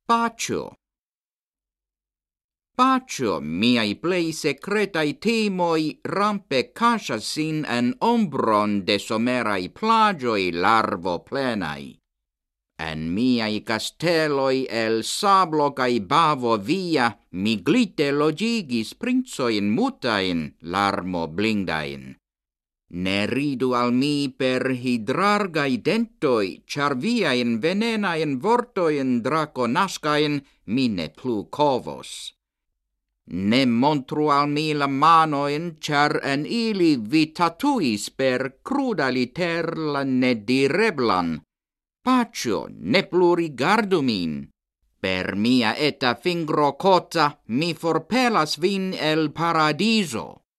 Pacio. Pacio miai plei secretai timoi rampe casasin en ombron de somerai plagioi larvo plenai. En miai castelloi el sablo cae bavo via miglite logigis princoin mutain larmo blindain. Ne ridu al mi per hidrargai dentoi, char viain venenain vortoin draconascain mi ne plu covos. Ne montru al mi la manoin, char en ili vi tatuis per cruda liter la nedireblan. Pacio, ne plu rigardu min. Per mia eta fingro cota mi forpelas vin el paradiso.